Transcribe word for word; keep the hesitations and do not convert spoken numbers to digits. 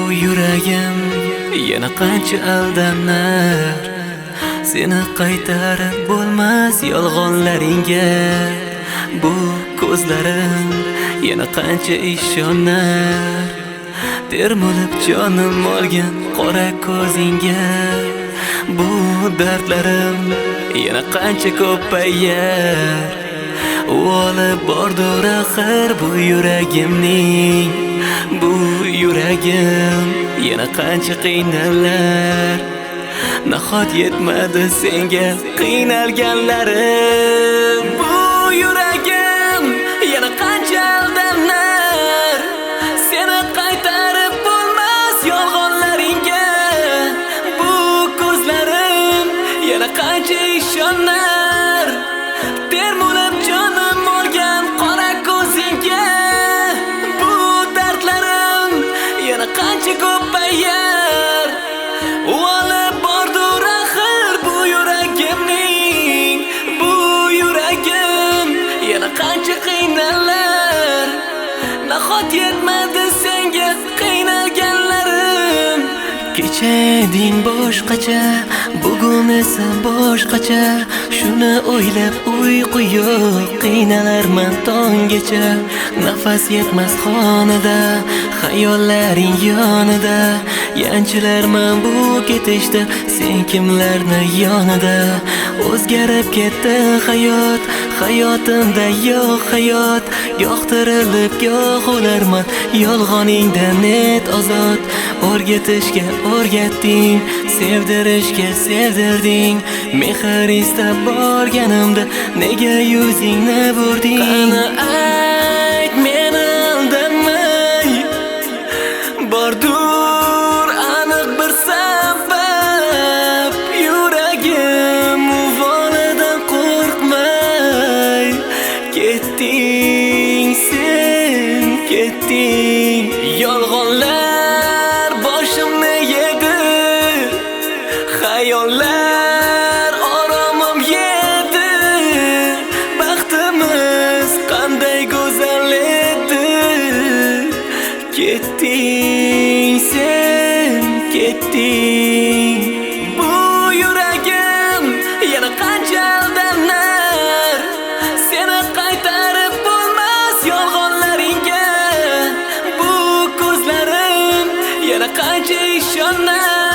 yuragim yana qancha aldanar, seni qaytarib bo'lmas yolg'onlaringga. Bu ko'zlarim yana qancha ishonar, termulib jonim olgan qora ko'zingga. Bu dardlarim yana qancha ko'payar, u olib bordur axir bu yuragimning. Bu yuragim yana qancha qiynalar, nahot yetmadi senga qiynalganlarim. Bu yuragim yana qancha aldanar, seni qaytarib bo'lmas yolg'onlaringga. Bu ko'zlarim yana qancha ishonar, termulib jonim olgan qora ko'zingga. Bu dardlarim yana qancha ko'payar, u olib bordur axir bu yuragimning. Bu yuragim yana qancha qiynalar, nahot yetmadi senga qiynalganlarim. Kecha eding boshqacha, bugun esa boshqacha. Shuni o'ylab uyqu yo'q, qiynalarman tonggacha. Nafas yetmas xonada, xayollaring yonida. Yanchilarman bu ketishda, sen kimlarni yonida. O'zgarib ketdi hayot, hayotimda yo'q hayot. Yoqtirilib goh o'larman, yolg'oningda net ozod. O'rgatishga o'rgatding, sevdirishga sevdirding. Mehr istab borganimda nega yuzingni burding? Qani ayt meni aldamay, bordur aniq bir sabab. Yuragim uvolidan qo'rqmay ketding, sen ketding. Yolg'onlar boshimni yedi, xayollar oromim yedi. Baxtimiz qanday go'zal edi, ketding sen ketding. Bu yuragim yana qancha aldanar, seni qaytarib bo'lmas yolg'onlaringga. Bu ko'zlarim yana qancha ishonar,